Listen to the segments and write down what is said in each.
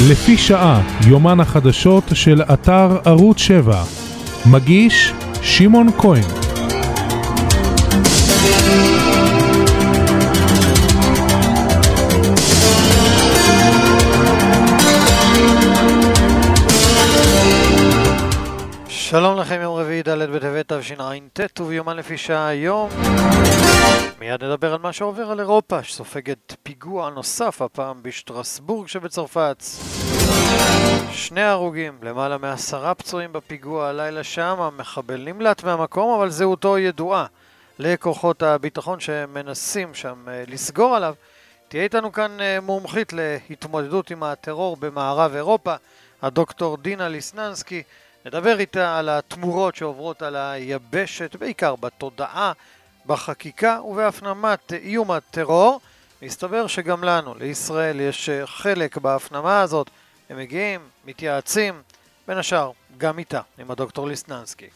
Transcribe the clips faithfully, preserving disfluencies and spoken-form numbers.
לפי שעה, יומן החדשות של אתר ערוץ שבע. מגיש שמעון כהן. שלום לכם, יום רביעי ד' בטבת תשע"ט וביומן לפי שעה היום. מיד נדבר על מה שעובר על אירופה, שסופגת פיגוע נוסף הפעם בשטרסבורג שבצרפת. שני הרוגים, למעלה מעשרה פצועים בפיגוע הלילה שם. המחבל נמלט מהמקום, אבל זהותו ידועה לכוחות הביטחון שמנסים שם לסגור עליו. תהיה איתנו כאן מומחית להתמודדות עם הטרור במערב אירופה, הדוקטור דינה ליסננסקי. נדבר איתה על התמורות שעוברות על היבשת, בעיקר בתודעה, בחקיקה ובהפנמת איום הטרור. מסתבר שגם לנו, לישראל, יש חלק בהפנמה הזאת. הם מגיעים, מתייעצים, בין השאר גם איתה, עם הדוקטור ליסננסקי.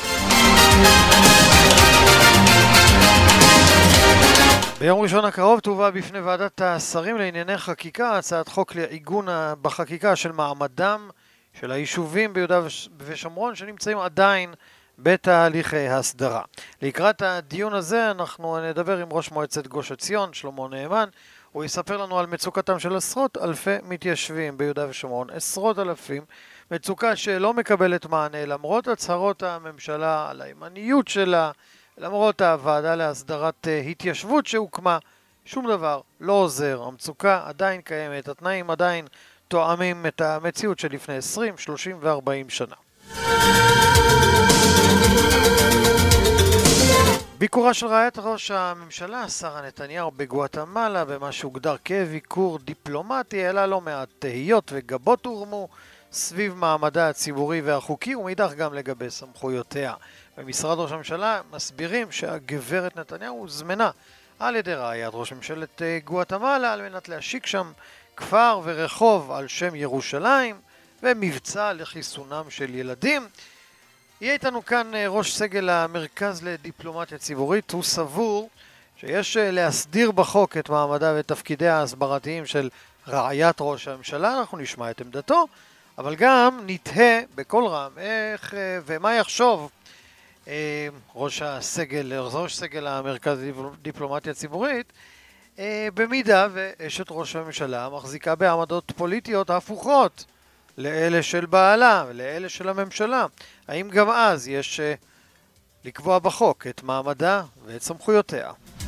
ביום ראשון הקרוב תובא בפני ועדת השרים לענייני חקיקה הצעת חוק לעיגון בחקיקה של מעמדם של היישובים ביהודה ושומרון שנמצאים עדיין בתהליכי הסדרה. לקראת הדיון הזה אנחנו נדבר עם ראש מועצת גוש עציון, שלמה נאמן. הוא יספר לנו על מצוקתם של עשרות אלפי מתיישבים ביהודה ושומרון, עשרות אלפים, מצוקה שלא מקבלת מענה למרות הצהרות הממשלה על הימניות שלה, למרות הוועדה להסדרת התיישבות שהוקמה. שום דבר לא עוזר, המצוקה עדיין קיימת, התנאים עדיין תואמים את המציאות של לפני עשרים, שלושים ו-ארבעים שנה. ביקורה של רעיית ראש הממשלה, שרה נתניהו, בגואטמלה, במה שהוגדר כביקור דיפלומטי, העלה לא מעט תהיות וגבות הורמו סביב מעמדה הציבורי והחוקי, ומאידך גם לגבי סמכויותיה. במשרד ראש הממשלה מסבירים שהגברת נתניהו הוזמנה על ידי רעיית ראש ממשלת גואטמלה על מנת להשיק שם כפר ורחוב על שם ירושלים ומבצע לחיסונם של ילדים. יהיה איתנו כאן ראש סגל המרכז לדיפלומטיה ציבורית. הוא סבור שיש להסדיר בחוק את מעמדה ותפקידיה ההסברתיים של רעיית ראש הממשלה. אנחנו נשמע את עמדתו, אבל גם נתהה בכל רם איך ומה יחשוב ראש הסגל, ראש סגל המרכז לדיפלומטיה ציבורית, במידה ואשת ראש הממשלה מחזיקה בעמדות פוליטיות הפוכות לאלה של בעלה ולאלה של הממשלה. האם גם אז יש לקבוע בחוק את מעמדה ואת סמכויותיה?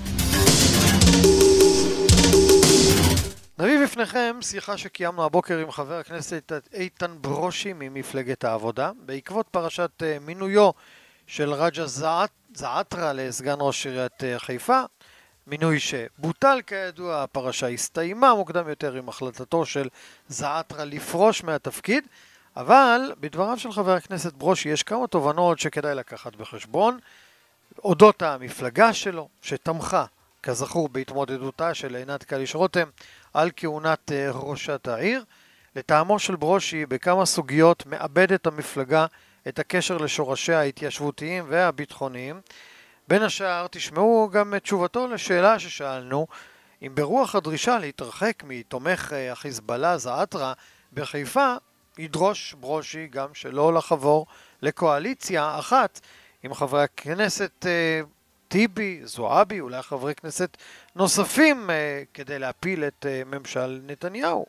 נביא בפניכם שיחה שקיימנו הבוקר עם חבר הכנסת איתן ברושי ממפלגת העבודה בעקבות פרשת מינויו של רג'ה זעאתרה לסגן ראש עיריית חיפה. מינוי שבוטל כידוע. הפרשה הסתיימה מוקדם יותר עם החלטתו של זעאתרה לפרוש מהתפקיד, אבל בדבריו של חבר הכנסת ברושי יש כמה תובנות שכדאי לקחת בחשבון אודות המפלגה שלו שתמכה כזכור בהתמודדותה של עינת קליש רותם על כהונת ראשת העיר. לטעמו של ברושי בכמה סוגיות מאבדת המפלגה את הקשר לשורשיה ההתיישבותיים והביטחוניים. בין השאר תשמעו גם את תשובתו לשאלה ששאלנו אם ברוח הדרישה להתרחק מתומך החיזבאללה זעאתרה בחיפה ידרוש ברושי גם שלא לחבור לקואליציה אחת עם חברי הכנסת טיבי, זועבי, אולי חברי כנסת נוספים כדי להפיל את ממשל נתניהו.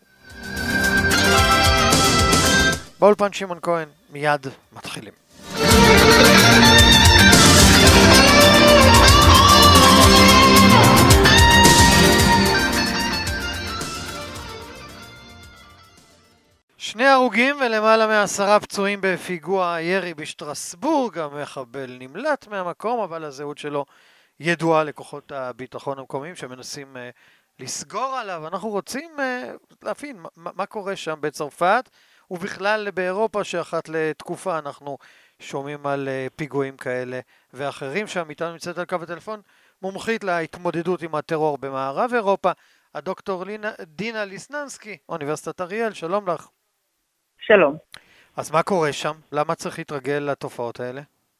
באולפן שמעון כהן, מיד מתחילים. שני הרוגים ולמעלה מעשרה פצועים בפיגוע הירי בשטרסבורג. המחבל נמלט מהמקום, אבל הזהות שלו ידועה לכוחות הביטחון המקומיים שמנסים uh, לסגור עליו. אנחנו רוצים uh, להבין מה, מה קורה שם בצרפת ובכלל באירופה, שאחת לתקופה אנחנו שומעים על uh, פיגועים כאלה ואחרים. שם איתנו נמצאת על קו הטלפון מומחית להתמודדות עם הטרור במערב אירופה, הדוקטור לינה, דינה ליסננסקי, אוניברסיטת אריאל. שלום לך. שלום. אז מה קורה שם? למה צריך להתרגל לתופעות האלה?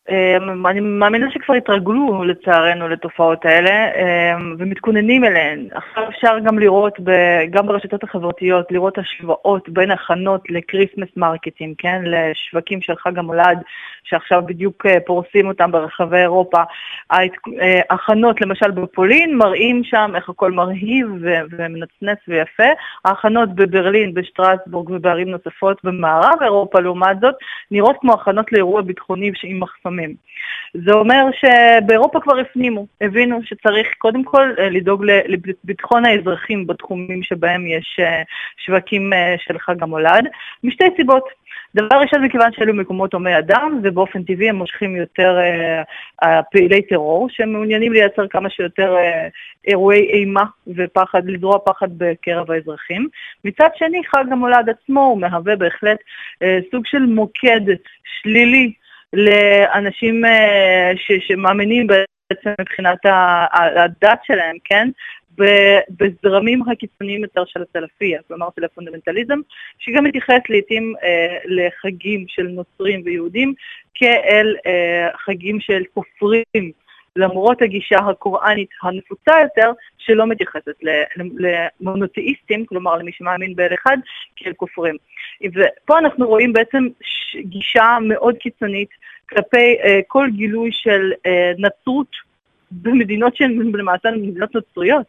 אני מאמינה שכבר התרגלו לצערנו לתופעות האלה ומתכוננים אליהן. עכשיו אפשר גם לראות, גם ברשתות החברתיות, לראות השוואות בין הכנות לקריסמס מרקטים, כן? לשווקים של חג המולד, שעכשיו בדיוק פורסים אותם ברחבי אירופה. ההכנות למשל בפולין מראים שם איך הכל מרהיב ומנצנץ ויפה. ההכנות בברלין, בשטרסבורג ובערים נוספות במערב אירופה לעומת זאת, נראות כמו הכנות לאירוע ביטחוני עם מחסמים. זה אומר שבאירופה כבר הפנימו, הבינו שצריך קודם כל לדאוג לביטחון האזרחים בתחומים שבהם יש שווקים של חג המולד, משתי סיבות. דבר ראשון, מכיוון שאלו מקומות הומי אדם, ובאופן טבעי הם מושכים יותר אה, פעילי טרור, שהם מעוניינים לייצר כמה שיותר אה, אירועי אימה ופחד, לזרוע פחד בקרב האזרחים. מצד שני, חג המולד עצמו הוא מהווה בהחלט אה, סוג של מוקד שלילי לאנשים אה, ש- שמאמינים בעצם מבחינת הדת שלהם, כן? בזרמים הקיצוניים יותר של הסלפיה, כלומר של הפונדמנטליזם, שגם מתייחס לעתים אה, לחגים של נוצרים ויהודים כאל אה, חגים של כופרים, למרות הגישה הקוראנית הנפוצה יותר, שלא מתייחסת למונותאיסטים, כלומר למי שמאמין באל אחד, כאל כופרים. ופה אנחנו רואים בעצם גישה מאוד קיצונית כלפי אה, כל גילוי של אה, נצרות, במדינות שהן למעשה מדינות נוצריות,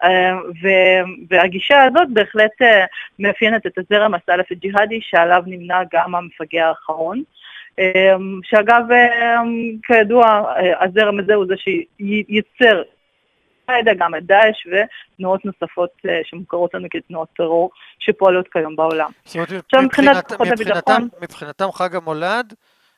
והגישה הזאת בהחלט מאפיינת את הזרם הסלפי ג'יהאדי שעליו נמנה גם המפגע האחרון, שאגב כידוע הזרם הזה הוא זה שייצר גם את דאעש ותנועות נוספות שמוכרות לנו כתנועות טרור שפועלות כיום בעולם. מבחינתם חג המולד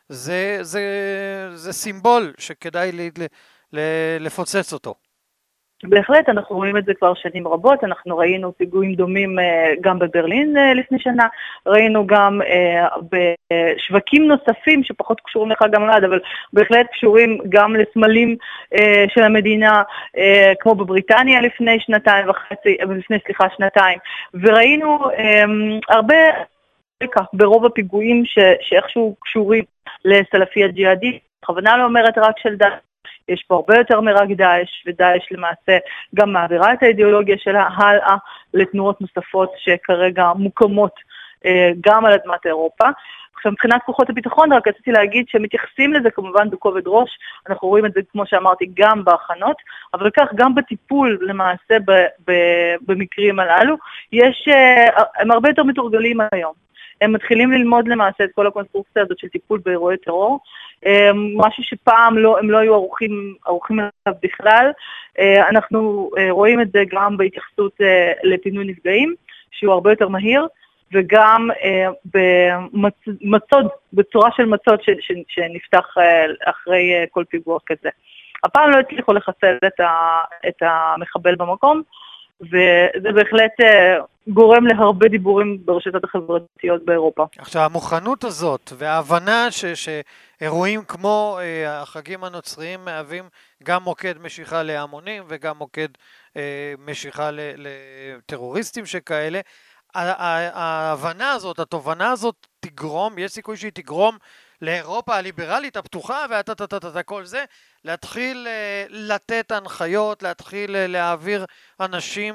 זה סימבול שכדאי לפוצץ אותו. בהחלט, אנחנו רואים את זה כבר שנים רבות, אנחנו ראינו פיגועים דומים גם בברלין לפני שנה, ראינו גם בשווקים נוספים שפחות קשורים לחג המולד, אבל בהחלט קשורים גם לסמלים של המדינה, כמו בבריטניה לפני שנתיים וחצי, לפני סליחה שנתיים, וראינו הרבה ברוב הפיגועים שאיכשהו קשורים לסלפיה ג'יהאדית, בכוונה לא אומרת רק של דאעש, יש פה הרבה יותר מרק דאעש, ודאעש למעשה גם מעבירה את האידיאולוגיה שלה הלאה לתנועות נוספות שכרגע מוקמות אה, גם על אדמת אירופה. עכשיו מבחינת כוחות הביטחון רק רציתי להגיד שמתייחסים לזה כמובן בכובד ראש, אנחנו רואים את זה כמו שאמרתי גם בהכנות, אבל כך גם בטיפול למעשה ב, ב, במקרים הללו, יש, אה, הם הרבה יותר מתורגלים היום. הם מתחילים ללמוד למעשה את כל הקונסטרוקציה הזאת של טיפול באירועי טרור, משהו שפעם לא, הם לא היו ערוכים, ערוכים עליו בכלל. אנחנו רואים את זה גם בהתייחסות לפינוי נפגעים, שהוא הרבה יותר מהיר, וגם במצוד, בצורה של מצוד ש, ש, שנפתח אחרי כל פיגוע כזה. הפעם לא הצליחו לחסל את, ה, את המחבל במקום, וזה בהחלט גורם להרבה דיבורים ברשתות החברתיות באירופה. עכשיו, המוכנות הזאת וההבנה ש, שאירועים כמו אה, החגים הנוצריים מהווים גם מוקד משיכה להמונים וגם מוקד אה, משיכה לטרוריסטים שכאלה, ההבנה הזאת, התובנה הזאת תגרום, יש סיכוי שהיא תגרום לאירופה הליברלית הפתוחה והתתתתת כל זה, להתחיל לתת הנחיות, להתחיל להעביר אנשים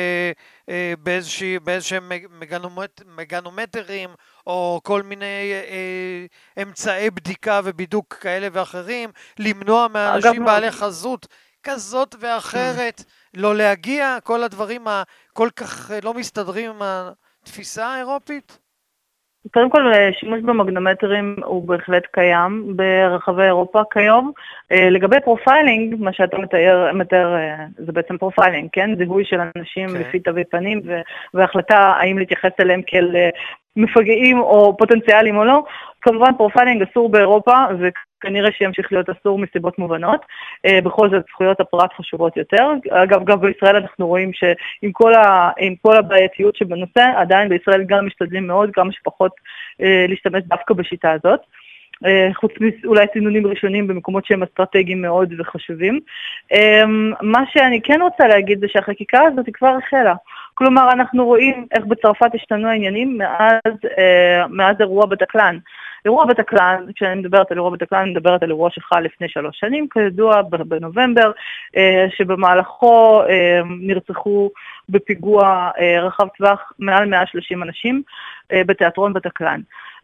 באיזשהם מגנומטרים או כל מיני אמצעי בדיקה ובידוק כאלה ואחרים, למנוע מאנשים בעלי חזות כזאת ואחרת לא להגיע, כל הדברים הכל כך לא מסתדרים עם התפיסה האירופית? קודם כל, שימוש במגנומטרים הוא בהחלט קיים ברחבי אירופה כיום. לגבי פרופיילינג, מה שאתה מתאר, מתאר זה בעצם פרופיילינג, כן? זיהוי של אנשים okay. לפי תווי פנים, והחלטה האם להתייחס אליהם כאל מפגעים או פוטנציאליים או לא. כמובן, פרופיילינג אסור באירופה, וכנראה שימשיך להיות אסור מסיבות מובנות. בכל זאת, זכויות הפרט חשובות יותר. אגב, גם בישראל אנחנו רואים שעם כל, ה, עם כל הבעייתיות שבנושא, עדיין בישראל גם משתדלים מאוד, גם שפחות להשתמש דווקא בשיטה הזאת. חוץ מאולי סינונים ראשונים במקומות שהם אסטרטגיים מאוד וחשובים. מה שאני כן רוצה להגיד זה שהחקיקה הזאת היא כבר החלה. כלומר, אנחנו רואים איך בצרפת השתנו העניינים מאז, מאז אירוע בטקלן. אירוע בטקלן, כשאני מדברת על אירוע בטקלן, אני מדברת על אירוע שחל לפני שלוש שנים, כידוע בנובמבר, שבמהלכו נרצחו בפיגוע רחב טווח מעל מאה ושלושים אנשים בתיאטרון בטקלן.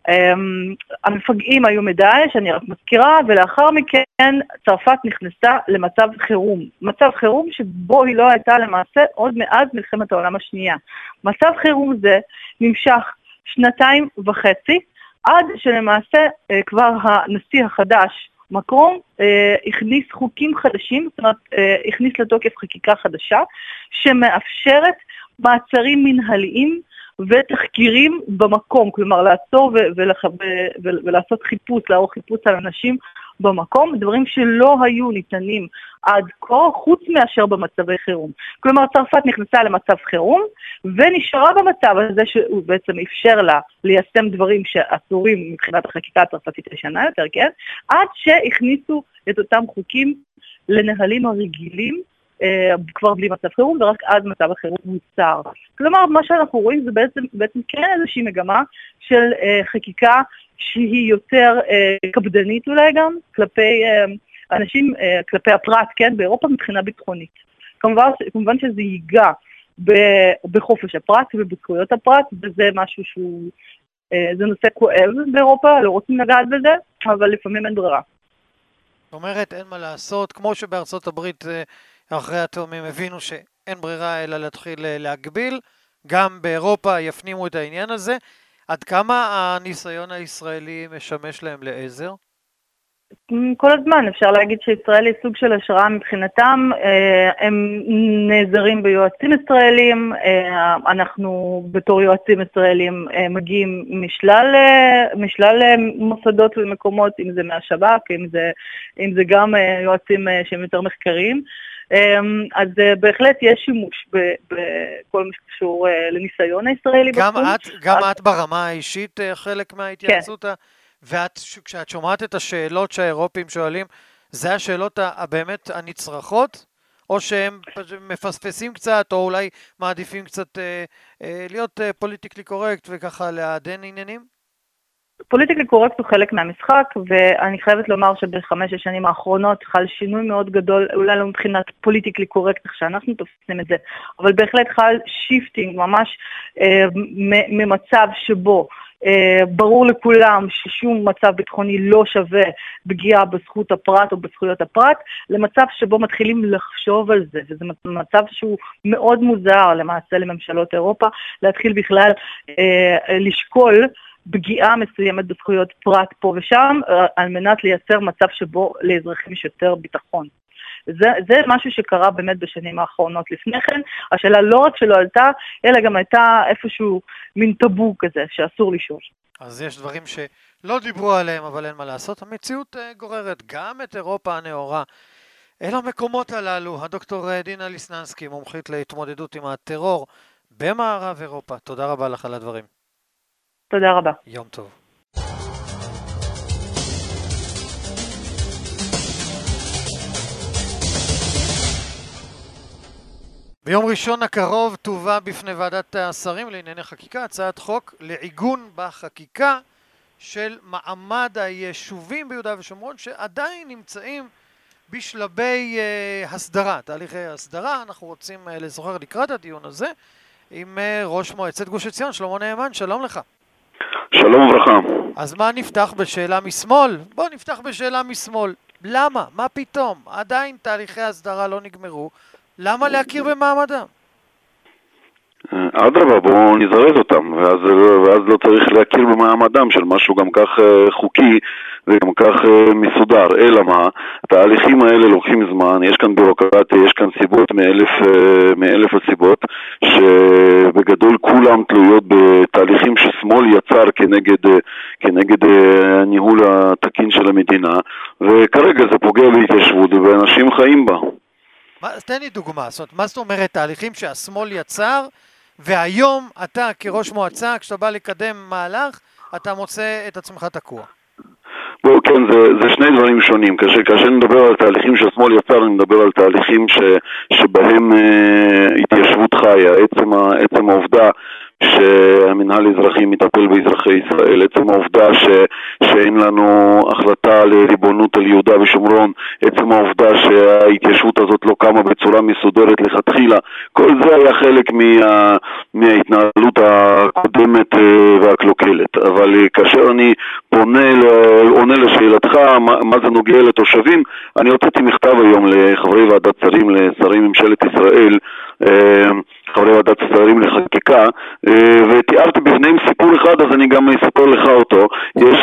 המפגעים היו מדאעש, אני רק מזכירה, ולאחר מכן צרפת נכנסה למצב חירום. מצב חירום שבו היא לא הייתה למעשה עוד מאז מלחמת העולם השנייה. מצב חירום זה נמשך שנתיים וחצי, עד שלמעשה כבר הנשיא החדש, מקרון, הכניס חוקים חדשים, זאת אומרת, הכניס לתוקף חקיקה חדשה, שמאפשרת מעצרים מנהליים, ותחקירים במקום, כלומר לעצור ולעשות חיפוש, לערוך חיפוש על אנשים במקום, דברים שלא היו ניתנים עד כה, חוץ מאשר במצבי חירום. כלומר, צרפת נכנסה למצב חירום, ונשארה במצב הזה שהוא בעצם אפשר לה ליישם דברים שאסורים מבחינת החקיקה הצרפתית הישנה יותר, כן? עד שהכניסו את אותם חוקים לנהלים הרגילים, כבר בלי מצב חירום, ורק אז מצב החירום מוצר. כלומר, מה שאנחנו רואים זה בעצם, בעצם כן איזושהי מגמה של uh, חקיקה שהיא יותר uh, קפדנית אולי גם, כלפי uh, אנשים, uh, כלפי הפרט, כן, באירופה מבחינה ביטחונית. כמובן, כמובן שזה ייגע בחופש הפרט ובזכויות הפרט, וזה משהו שהוא, uh, זה נושא כואב באירופה, לא רוצים לגעת בזה, אבל לפעמים אין ברירה. זאת אומרת, אין מה לעשות, כמו שבארצות הברית אחרי התאומים הבינו שאין ברירה אלא להתחיל להגביל, גם באירופה יפנימו את העניין הזה. עד כמה הניסיון הישראלי משמש להם לעזר? כל הזמן, אפשר להגיד שישראל היא סוג של השראה מבחינתם, הם נעזרים ביועצים ישראלים, אנחנו בתור יועצים ישראלים מגיעים משלל, משלל מוסדות ומקומות, אם זה מהשב"כ, אם זה, אם זה גם יועצים שהם יותר מחקריים, אז בהחלט יש שימוש בכל מה שקשור לניסיון הישראלי. גם את, גם את ברמה האישית חלק מההתייעצות? כן. ואת, כשאת שומעת את השאלות שהאירופים שואלים, זה השאלות הבאמת הנצרכות? או שהם מפספסים קצת, או אולי מעדיפים קצת אה, אה, להיות אה, פוליטיקלי קורקט וככה לעדן עניינים? פוליטיקלי קורקט הוא חלק מהמשחק, ואני חייבת לומר שבחמש השנים האחרונות חל שינוי מאוד גדול, אולי לא מבחינת פוליטיקלי קורקט, איך שאנחנו תופסים את זה, אבל בהחלט חל שיפטינג ממש אה, ממצב שבו, Uh, ברור לכולם ששום מצב ביטחוני לא שווה פגיעה בזכות הפרט או בזכויות הפרט, למצב שבו מתחילים לחשוב על זה, וזה מצב שהוא מאוד מוזר למעשה לממשלות אירופה, להתחיל בכלל uh, לשקול פגיעה מסוימת בזכויות פרט פה ושם, uh, על מנת לייצר מצב שבו לאזרחים יש יותר ביטחון. זה, זה משהו שקרה באמת בשנים האחרונות. לפני כן, השאלה לא רק שלא עלתה, אלא גם הייתה איפשהו מין טאבו כזה, שאסור לשאול. אז יש דברים שלא דיברו עליהם, אבל אין מה לעשות. המציאות גוררת גם את אירופה הנאורה אל המקומות הללו. הדוקטור דינה ליסננסקי, מומחית להתמודדות עם הטרור במערב אירופה. תודה רבה לך על הדברים. תודה רבה. יום טוב. ביום ראשון הקרוב תובא בפני ועדת השרים לענייני חקיקה הצעת חוק לעיגון בחקיקה של מעמד היישובים ביהודה ושומרון שעדיין נמצאים בשלבי uh, הסדרה, תהליכי הסדרה. אנחנו רוצים uh, לזוכר לקראת הדיון הזה עם uh, ראש מועצת גוש עציון, שלמה נאמן. שלום לך. שלום וברכה. אז מה נפתח בשאלה משמאל? בוא נפתח בשאלה משמאל. למה? מה פתאום? עדיין תהליכי הסדרה לא נגמרו. למה להכיר במעמדם? אדרבה, בואו נזרז אותם, ואז, ואז לא צריך להכיר במעמדם של משהו גם כך חוקי וגם כך מסודר. אלא מה? התהליכים האלה לוקחים זמן, יש כאן בירוקרטיה, יש כאן סיבות מאלף, מאלף הסיבות, שבגדול כולם תלויות בתהליכים ששמאל יצר כנגד, כנגד הניהול התקין של המדינה, וכרגע זה פוגע בהתיישבות ואנשים חיים בה. מה, תן לי דוגמה, זאת אומרת, מה זאת אומרת תהליכים שהשמאל יצר, והיום אתה כראש מועצה, כשאתה בא לקדם מהלך, אתה מוצא את עצמך תקוע? בואו, כן, זה, זה שני דברים שונים. כאשר, כאשר נדבר על תהליכים שהשמאל יצר, אני מדבר על תהליכים ש, שבהם אה, התיישבות חיה, עצם, עצם העובדה שהמנהל האזרחי צריכים לטפל באזרחי ישראל. עצם העובדה ש, שאין לנו החלטה לריבונות על יהודה ושומרון, עצם העובדה שההתיישבות הזאת לא קמה בצורה מסודרת לכתחילה, כל זה היה חלק מה, מההתנהלות הקודמת והקלוקלת. אבל כאשר אני פונה, עונה לשאלתך, מה, מה זה נוגע לתושבים, אני הוצאתי מכתב היום לחברי ועדת שרים, לשרי ממשלת ישראל, חברי ועדת שרים לחקיקה, ותיארתי בפניהם סיפור אחד, אז אני גם אספר לך אותו. יש,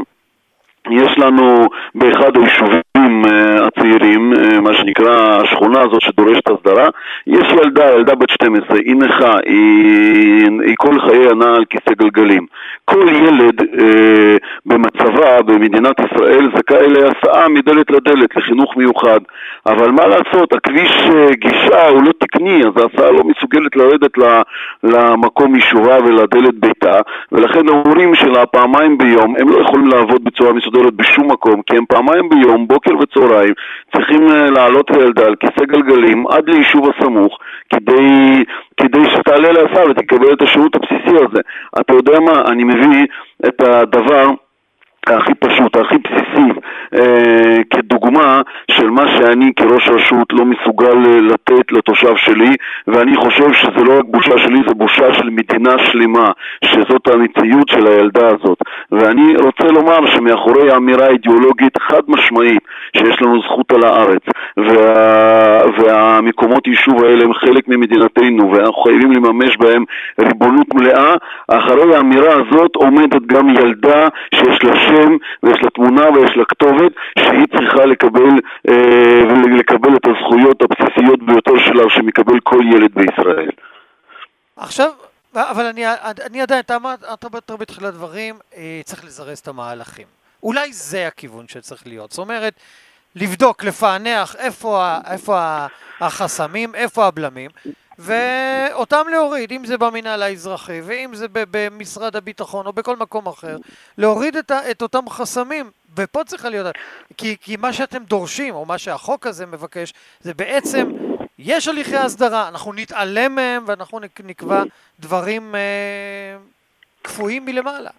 יש לנו באחד היישובים הצעירים, מה שנקרא השכונה הזאת שדורשת הסדרה, יש ילדה, ילדה בת שתים עשרה, היא נכה, היא, היא כל חיי הנעה על כיסא גלגלים. כל ילד אה, במצבה במדינת ישראל זכאי להסעה מדלת לדלת, לחינוך מיוחד. אבל מה לעשות, הכביש גישה הוא לא תקני, אז ההסעה לא מסוגלת לרדת למקום יישובה ולדלת ביתה, ולכן ההורים שלה פעמיים ביום, הם לא יכולים לעבוד בצורה מסודרת בשום מקום, כי הם פעמיים ביום, בוקר וצהריים, צריכים לעלות לילדה על כיסא גלגלים עד ליישוב הסמוך, כדי, כדי שתעלה להסעה ותקבל את השירות הבסיסי הזה. אתה יודע מה, אני מביא את הדבר הכי פשוט, הכי בסיסי, אה, כדוגמה של מה שאני כראש רשות לא מסוגל לתת לתושב שלי, ואני חושב שזה לא רק בושה שלי, זה בושה של מדינה שלמה, שזאת המציאות של הילדה הזאת. ואני רוצה לומר שמאחורי האמירה האידיאולוגית חד משמעית שיש לנו זכות על הארץ, וה, והמקומות יישוב האלה הם חלק ממדינתנו, ואנחנו חייבים לממש בהם ריבונות מלאה. אחרי האמירה הזאת עומדת גם ילדה שיש לה שם ויש לה תמונה ויש לה כתובת, שהיא צריכה לקבל אה, ולקבל את הזכויות הבסיסיות ביותר שלה שמקבל כל ילד בישראל. עכשיו, אבל אני, אני עדיין, אתה אמרת בתחילת דברים, אה, צריך לזרז את המהלכים. אולי זה הכיוון שצריך להיות. זאת אומרת, לבדוק, לפענח איפה, איפה החסמים, איפה הבלמים, ואותם להוריד, אם זה במינהל האזרחי, ואם זה במשרד הביטחון או בכל מקום אחר, להוריד את, את אותם חסמים, ופה צריכה להיות, כי, כי מה שאתם דורשים, או מה שהחוק הזה מבקש, זה בעצם, יש הליכי הסדרה, אנחנו נתעלם מהם, ואנחנו נקבע דברים אה, קפואים מלמעלה.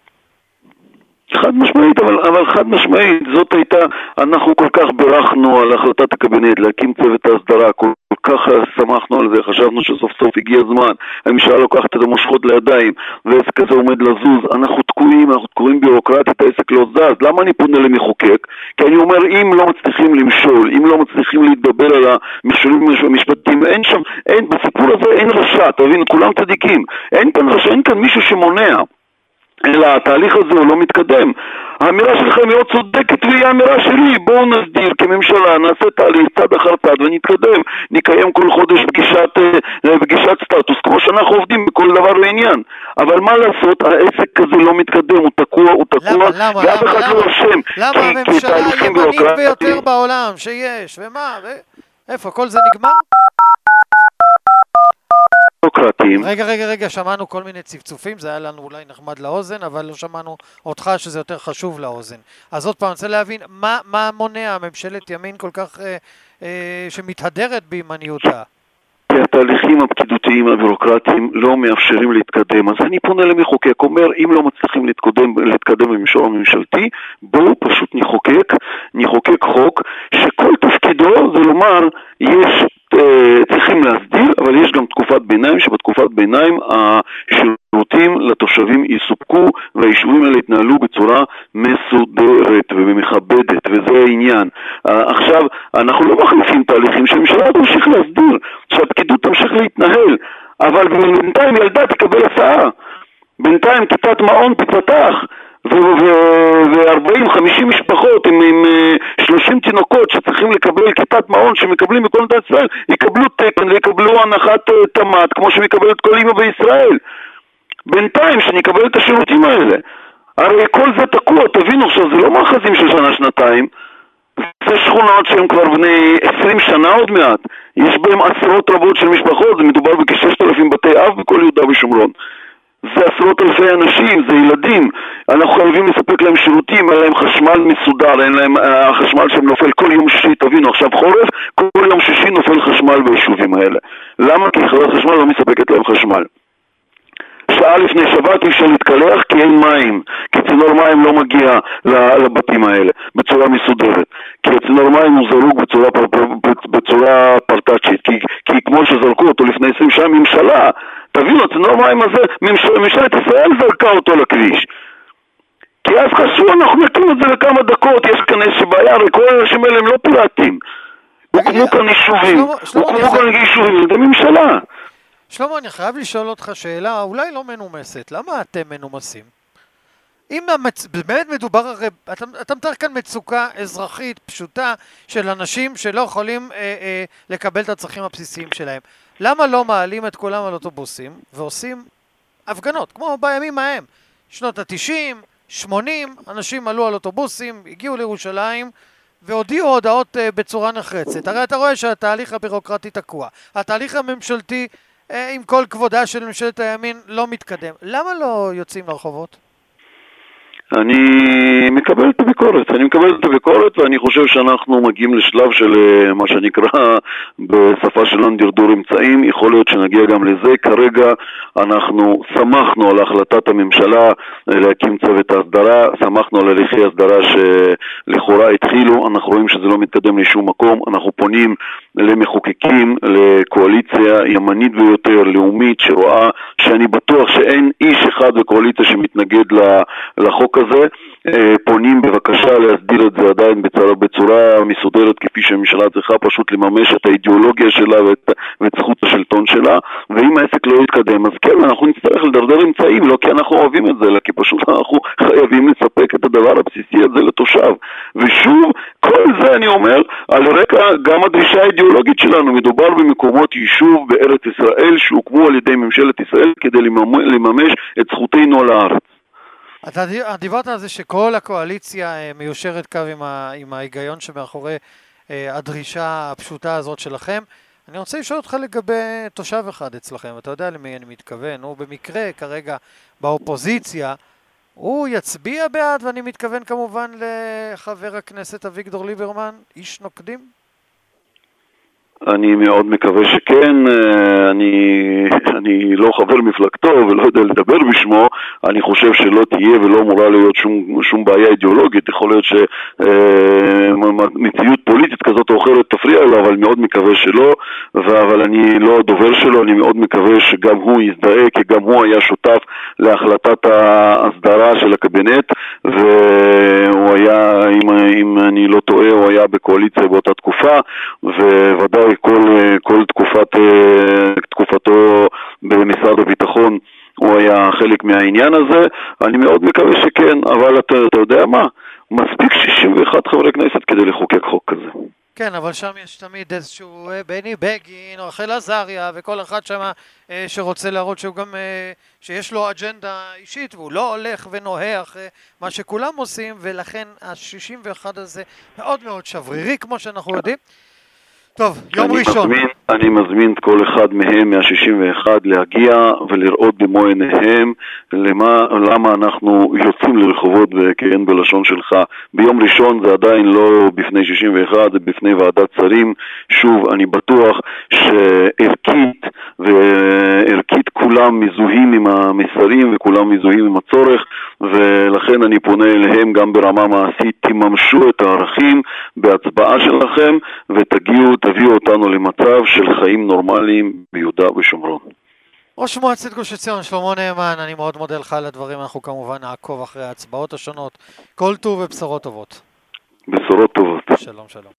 חד משמעית, אבל, אבל חד משמעית, זאת הייתה, אנחנו כל כך ברחנו על החלטת הקבינט להקים צוות ההסדרה, כל, כל כך שמחנו על זה, חשבנו שסוף סוף הגיע הזמן, הממשלה לוקחת את המושכות לידיים, ועסק הזה עומד לזוז, אנחנו תקועים, אנחנו תקועים ביורוקרטית, העסק לא זז. למה אני פונה למחוקק? כי אני אומר, אם לא מצליחים למשול, אם לא מצליחים להתדבר על המכשולים המשפטיים, אין שם, אין, בסיפור הזה אין רשע, תבין, כולם צדיקים, אין כאן רשע, אין כאן מישהו שמונע. אלא התהליך הזה הוא לא מתקדם. האמירה שלכם מאוד צודקת והיא האמירה שלי, בואו נסדיר כממשלה, נעשה תהליך צד אחר צד ונתקדם, נקיים כל חודש פגישת, פגישת סטטוס, כמו שאנחנו עובדים בכל דבר לעניין. אבל מה לעשות, העסק הזה לא מתקדם, הוא תקוע, הוא תקוע, ואף אחד לא אשם. למה הממשלה הימנית ביותר בעולם שיש, ומה, איפה, כל זה נגמר? רגע, רגע, רגע, שמענו כל מיני צפצופים, זה היה לנו אולי נחמד לאוזן, אבל לא שמענו אותך שזה יותר חשוב לאוזן. אז עוד פעם, אני רוצה להבין, מה, מה מונע ממשלת ימין כל כך אה, אה, שמתהדרת בימניותה? התהליכים הפקידותיים הבירוקרטיים לא מאפשרים להתקדם, אז אני פונה למחוקק, אומר, אם לא מצליחים להתקדם, להתקדם במישור הממשלתי, בואו פשוט נחוקק, נחוקק חוק, שכל תפקידו זה לומר, יש, אה, צריכים להסדיר, אבל יש גם תקופת ביניים, שבתקופת ביניים השירותים לתושבים יסופקו, והיישובים האלה יתנהלו בצורה מסודרת ומכבדת, וזה העניין. אה, עכשיו, אנחנו לא מחליפים תהליכים שהממשלה תמשיך להסדיר, שהפקידות תמשיך להתנהל, אבל בינתיים ילדה תקבל הסעה, בינתיים כיתת מעון תפתח, ו-ארבעים חמישים משפחות עם, עם שלושים תינוקות שצריכים לקבל כיתת מעון שמקבלים בכל מדינת ישראל, יקבלו תקן ויקבלו הנחת תמ"ת כמו שמקבלת כל אמא בישראל. בינתיים שנקבל את השירותים האלה, הרי כל זה תקוע, תבינו עכשיו, זה לא מאחזים של שנה-שנתיים, זה שכונות שהם כבר בני עשרים שנה עוד מעט, יש בהם עשרות רבות של משפחות, זה מדובר בכ-ששת אלפים בתי אב בכל יהודה ושומרון, זה עשרות אלפי אנשים, זה ילדים, אנחנו חייבים לספק להם שירותים, אין להם חשמל מסודר, אין להם החשמל שהם נופל כל יום שישי, תבינו, עכשיו חורף, כל יום שישי נופל חשמל ביישובים האלה. למה? כי חברת חשמל לא מספקת להם חשמל. שעה לפני שבת אי אפשר להתקלח כי אין מים, כי צינור מים לא מגיע לבתים האלה בצורה מסודרת, כי צינור מים הוא זרוק בצורה, בצורה פרטאצ'ית, כי, כי כמו שזרקו אותו לפני עשרים שנה ממשלה, תבינו, צינור מים הזה, ממשל, ממשלת ישראל זרקה אותו לכביש. כי אז חשבו, אנחנו נקים את זה לכמה דקות, יש כאן איזושהי בעיה, הרי כל האנשים האלה הם לא פיראטים. הוקמו כאן יישובים, הוקמו כאן יישובים, זה ממשלה. שלמה, אני חייב לשאול אותך שאלה, אולי לא מנומסת, למה אתם מנומסים? אם המצ... באמת מדובר, הרי אתה, אתה מתאר כאן מצוקה אזרחית פשוטה של אנשים שלא יכולים אה, אה, לקבל את הצרכים הבסיסיים שלהם. למה לא מעלים את כולם על אוטובוסים ועושים הפגנות, כמו בימים ההם? שנות ה-תשעים, שמונים, אנשים עלו על אוטובוסים, הגיעו לירושלים והודיעו הודעות אה, בצורה נחרצת. הרי אתה רואה שהתהליך הבירוקרטי תקוע, התהליך הממשלתי אה, עם כל כבודה של ממשלת הימין לא מתקדם. למה לא יוצאים לרחובות? אני מקבל את הביקורת, אני מקבל את הביקורת ואני חושב שאנחנו מגיעים לשלב של מה שנקרא בשפה שלנו דרדור אמצעים, יכול להיות שנגיע גם לזה. כרגע אנחנו שמחנו על החלטת הממשלה להקים צוות ההסדרה, שמחנו על הליכי הסדרה שלכאורה התחילו, אנחנו רואים שזה לא מתקדם לשום מקום, אנחנו פונים למחוקקים, לקואליציה ימנית ויותר, לאומית, שרואה שאני בטוח שאין איש אחד בקואליציה שמתנגד לחוק הזה, פונים בבקשה להסדיר את זה עדיין בצורה, בצורה מסודרת כפי שהממשלה צריכה פשוט לממש את האידיאולוגיה שלה ואת, ואת זכות השלטון שלה, ואם העסק לא יתקדם אז כן, אנחנו נצטרך לדרדר אמצעים, לא כי אנחנו אוהבים את זה, אלא כי פשוט אנחנו חייבים לספק את הדבר הבסיסי הזה לתושב. ושוב, כל זה אני אומר על רקע גם הדרישה האידיאולוגית שלנו, מדובר במקומות יישוב בארץ ישראל שהוקמו על ידי ממשלת ישראל כדי לממש את זכותנו על הארץ. אתה דיברת על זה שכל הקואליציה מיושרת קו עם, ה, עם ההיגיון שמאחורי הדרישה הפשוטה הזאת שלכם. אני רוצה לשאול אותך לגבי תושב אחד אצלכם, אתה יודע למי אני מתכוון, הוא במקרה כרגע באופוזיציה, הוא יצביע בעד, ואני מתכוון כמובן לחבר הכנסת אביגדור ליברמן, איש נוקדים? אני מאוד מקווה שכן, אני, אני לא חבר מפלגתו ולא יודע לדבר בשמו, אני חושב שלא תהיה ולא אמורה להיות שום, שום בעיה אידיאולוגית, יכול להיות שמציאות פוליטית כזאת או אחרת תפריע לו, אבל מאוד מקווה שלא, אבל אני לא דובר שלו, אני מאוד מקווה שגם הוא יזדהה, כי גם הוא היה שותף להחלטת ההסדרה של הקבינט, והוא היה, אם, אם אני לא טועה, הוא היה בקואליציה באותה תקופה, וודאי כל, כל תקופת, תקופתו במשרד הביטחון הוא היה חלק מהעניין הזה. אני מאוד מקווה שכן, אבל אתה, אתה יודע מה? מספיק שישים ואחד חברי כנסת כדי לחוקק חוק כזה. כן, אבל שם יש תמיד איזשהו בני בגין או רחל עזריה וכל אחד שם שרוצה להראות שהוא גם, שיש לו אג'נדה אישית והוא לא הולך ונוהה אחרי מה שכולם עושים, ולכן ה-שישים ואחד הזה מאוד מאוד שברירי כמו שאנחנו יודעים. טוב, יום אני ראשון. מזמין, אני מזמין את כל אחד מהם מה-שישים ואחד להגיע ולראות במו עיניהם למה, למה אנחנו יוצאים לרחובות וכן בלשון שלך. ביום ראשון זה עדיין לא בפני שישים ואחד, זה בפני ועדת שרים. שוב, אני בטוח שערכית וערכית כולם מזוהים עם המסרים וכולם מזוהים עם הצורך, ולכן אני פונה אליהם גם ברמה מעשית, תממשו את הערכים בהצבעה שלכם ותגיעו תביאו אותנו למצב של חיים נורמליים ביהודה ושומרון. ראש מועצת גוש עציון שלמה נאמן, אני מאוד מודה לך על הדברים, אנחנו כמובן נעקוב אחרי ההצבעות השונות. כל טוב ובשורות טובות. בשורות טובות. שלום שלום.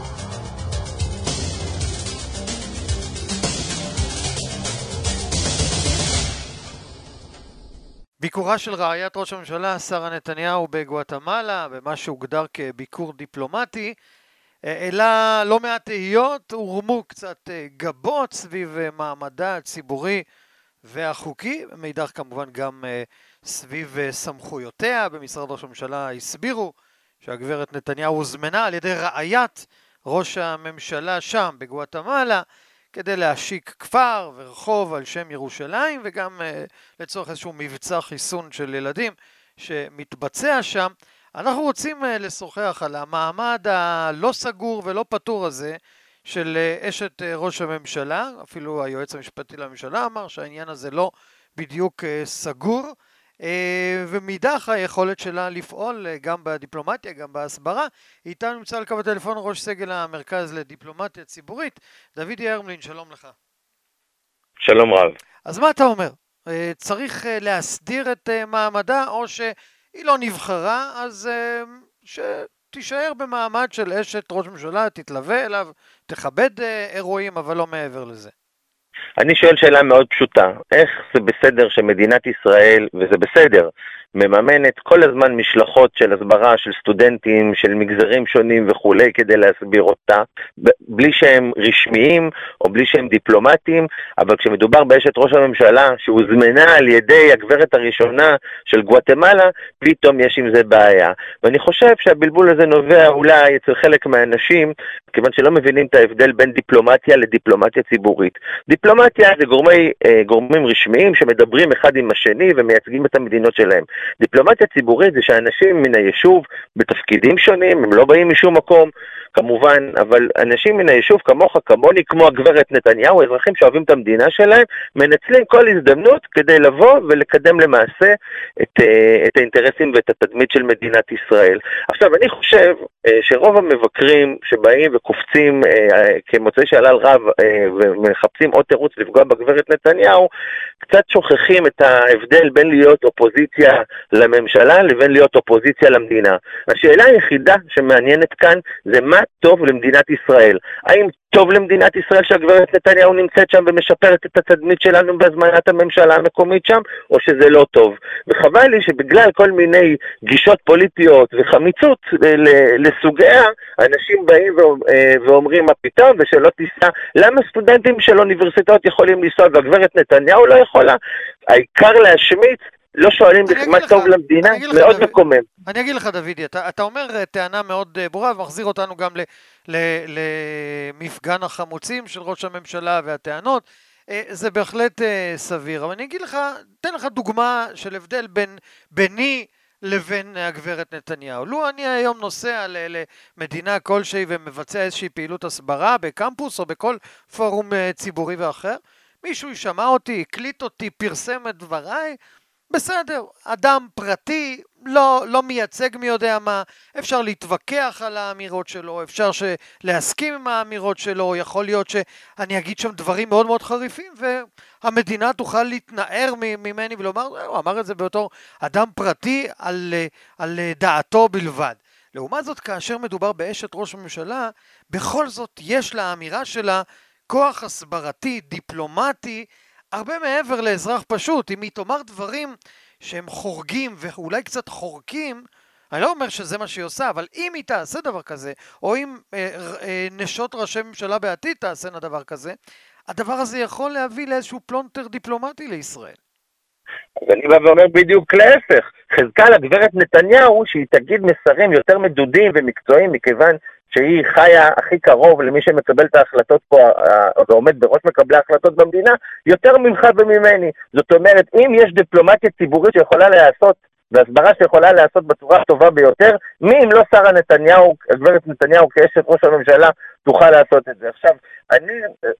ביקורה של רעיית ראש הממשלה שרה נתניהו בגואטמלה, במה שהוגדר כביקור דיפלומטי, אלא לא מעט תהיות, הורמו קצת גבות סביב מעמדה הציבורי והחוקי, מידך כמובן גם סביב סמכויותיה. במשרד ראש הממשלה הסבירו שהגברת נתניהו הוזמנה על ידי רעיית ראש הממשלה שם בגואטמלה כדי להשיק כפר ורחוב על שם ירושלים, וגם לצורך איזשהו מבצע חיסון של ילדים שמתבצע שם. אנחנו רוצים לשוחח על המעמד הלא סגור ולא פתור הזה של אשת ראש הממשלה. אפילו היועץ המשפטי לממשלה אמר שהעניין הזה לא בדיוק סגור, ומדח היכולת שלה לפעול גם בדיפלומטיה, גם בהסברה. איתנו נמצא על קו הטלפון ראש סגל המרכז לדיפלומטיה ציבורית, דוד ירמלין, שלום לך. שלום רב. אז מה אתה אומר? צריך להסדיר את מעמדה, או שהיא לא נבחרה, אז שתישאר במעמד של אשת ראש ממשלה, תתלווה אליו, תכבד אירועים, אבל לא מעבר לזה? אני שואל שאלה מאוד פשוטה, איך זה בסדר שמדינת ישראל, וזה בסדר, מממנת כל הזמן משלחות של הסברה של סטודנטים, של מגזרים שונים וכולי, כדי להסביר אותה, בלי שהם רשמיים או בלי שהם דיפלומטיים, אבל כשמדובר באשת ראש הממשלה שהוזמנה על ידי הגברת הראשונה של גואטמלה, פתאום יש עם זה בעיה. ואני חושב שהבלבול הזה נובע אולי אצל חלק מהאנשים, כיוון שלא מבינים את ההבדל בין דיפלומטיה לדיפלומטיה ציבורית. דיפלומטיה זה גורמי, גורמים רשמיים שמדברים אחד עם השני ומייצגים את המדינות שלהם. דיפלומטיה ציבורית זה שאנשים מן היישוב בתפקידים שונים, הם לא באים משום מקום, כמובן, אבל אנשים מן היישוב כמוך, כמוני, כמו הגברת נתניהו, אזרחים שאוהבים את המדינה שלהם, מנצלים כל הזדמנות כדי לבוא ולקדם למעשה את, את האינטרסים ואת התדמית של מדינת ישראל. עכשיו, אני חושב שרוב המבקרים שבאים וקופצים כמוצאי שלל רב ומחפשים עוד תירוץ לפגוע בגברת נתניהו, קצת שוכחים את ההבדל בין להיות אופוזיציה לממשלה לבין להיות אופוזיציה למדינה. השאלה היחידה שמעניינת כאן זה מה טוב למדינת ישראל. האם טוב למדינת ישראל שהגברת נתניהו נמצאת שם ומשפרת את התדמית שלנו בהזמנת הממשלה המקומית שם, או שזה לא טוב? וחבל לי שבגלל כל מיני גישות פוליטיות וחמיצות לסוגיה, אנשים באים ואומרים מה פתאום ושלא תיסע. למה סטודנטים של אוניברסיטאות יכולים לנסוע והגברת נתניהו לא יכולה? העיקר להשמיץ, לא שואלים מה טוב למדינה, מאוד מקומם. אני אגיד לך דודי, אתה, אתה אומר טענה מאוד ברורה, ומחזיר אותנו גם ל, ל, למפגן החמוצים של ראש הממשלה והטענות, זה בהחלט סביר, אבל אני אגיד לך, תן לך דוגמה של הבדל בין ביני לבין הגברת נתניהו. לו אני היום נוסע למדינה כלשהי ומבצע איזושהי פעילות הסברה בקמפוס או בכל פורום ציבורי ואחר, מישהו ישמע אותי, הקליט אותי, פרסם את דבריי, בסדר, אדם פרטי, לא, לא מייצג מי יודע מה, אפשר להתווכח על האמירות שלו, אפשר להסכים עם האמירות שלו, יכול להיות שאני אגיד שם דברים מאוד מאוד חריפים, והמדינה תוכל להתנער ממני ולומר, הוא אמר את זה באותו אדם פרטי על, על דעתו בלבד. לעומת זאת, כאשר מדובר באשת ראש הממשלה, בכל זאת יש לה אמירה שלה כוח הסברתי, דיפלומטי, הרבה מעבר לאזרח פשוט. אם היא תאמר דברים שהם חורגים ואולי קצת חורקים, אני לא אומר שזה מה שהיא עושה, אבל אם היא תעשה דבר כזה, או אם אה, אה, נשות ראשי ממשלה בעתיד תעשנה דבר כזה, הדבר הזה יכול להביא לאיזשהו פלונטר דיפלומטי לישראל. אז אני בא ואומר בדיוק להפך, חזקה לגברת נתניהו שהיא תגיד מסרים יותר מדודים ומקצועיים, מכיוון שהיא חיה הכי קרוב למי שמקבל את ההחלטות פה, ועומד בראש מקבלי ההחלטות במדינה, יותר ממך וממני. זאת אומרת, אם יש דיפלומטיה ציבורית שיכולה לעשות, והסברה שיכולה לעשות בצורה הטובה ביותר, מי אם לא שרה נתניהו, הגברת נתניהו כאשת ראש הממשלה, תוכל לעשות את זה. עכשיו, אני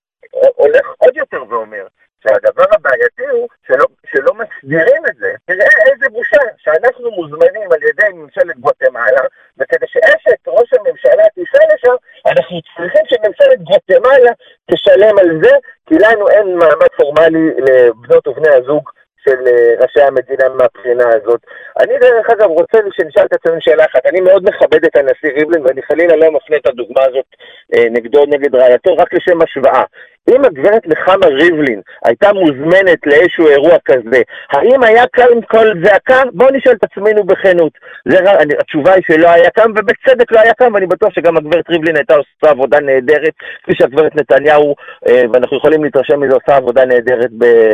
הולך עוד יותר ואומר, שהדבר הבעייתי הוא שלא, שלא מסדירים את זה. תראה איזה בושה שאנחנו מוזמנים על ידי ממשלת גואטמלה, וכדי שאשת ראש הממשלה תיסע לשם, אנחנו צריכים שממשלת גואטמלה תשלם על זה, כי לנו אין מעמד פורמלי לבנות ובני הזוג של ראשי המדינה מהבחינה הזאת. אני דרך אגב רוצה שנשאל את עצמנו שאלה אחת, אני מאוד מכבד את הנשיא ריבלין, ואני חלילה לא מפנה את הדוגמה הזאת נגדו נגד רעייתו, רק לשם השוואה. אם הגברת נחמה ריבלין הייתה מוזמנת לאיזשהו אירוע כזה, האם היה כאן כל זעקה? בואו נשאל את עצמנו בכנות. זה, התשובה היא שלא היה כאן, ובצדק לא היה כאן, ואני בטוח שגם הגברת ריבלין הייתה עושה עבודה נהדרת, כפי שהגברת נתניהו, ואנחנו יכולים להתרשם מזה, עושה עבודה נהדרת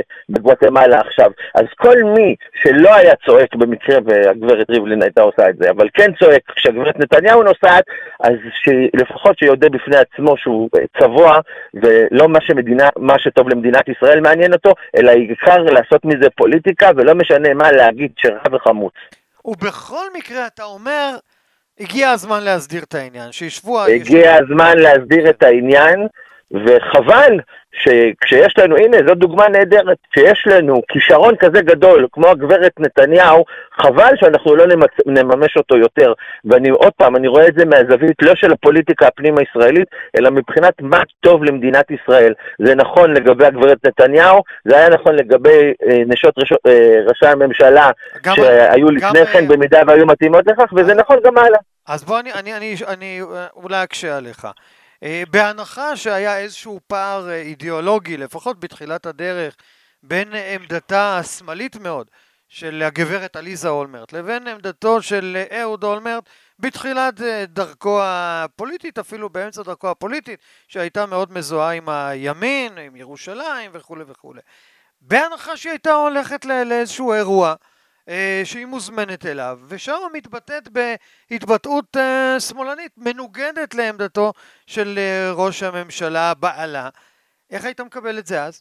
בגואטמלה עכשיו. אז כל מי שלא היה צועק במקרה, והגברת ריבלין הייתה עושה את זה, אבל כן צועק כשהגברת נתניהו נוסעת, אז לפחות שיודע בפני עצמו שהוא צבוע, ולא מה שמדינה, מה שטוב למדינת ישראל מעניין אותו, אלא העיקר לעשות מזה פוליטיקה, ולא משנה מה להגיד שרע וחמוץ. ובכל מקרה אתה אומר, הגיע הזמן להסדיר את העניין, שישבו... הגיע הזמן להסדיר את העניין, וחבל שכשיש לנו, הנה, זו דוגמה נהדרת, כשיש לנו כישרון כזה גדול, כמו הגברת נתניהו, חבל שאנחנו לא נמצ... נממש אותו יותר. ואני, עוד פעם, אני רואה את זה מהזווית לא של הפוליטיקה הפנים הישראלית, אלא מבחינת מה טוב למדינת ישראל. זה נכון לגבי הגברת נתניהו, זה היה נכון לגבי אה, נשות רש... אה, ראשי הממשלה, גם, שהיו לפני כן אה... במידה והיו מתאימות לכך, וזה נכון גם הלאה. אז בוא, אני, אני, אני, אני אולי אקשה עליך. בהנחה שהיה איזשהו פער אידיאולוגי, לפחות בתחילת הדרך, בין עמדתה השמאלית מאוד של הגברת עליזה אולמרט לבין עמדתו של אהוד אולמרט בתחילת דרכו הפוליטית, אפילו באמצע דרכו הפוליטית, שהייתה מאוד מזוהה עם הימין, עם ירושלים וכו' וכו'. בהנחה שהיא הייתה הולכת לאיזשהו אירוע שהיא מוזמנת אליו, ושם מתבטאת בהתבטאות שמאלנית, מנוגדת לעמדתו של ראש הממשלה בעלה. איך היית מקבל את זה אז?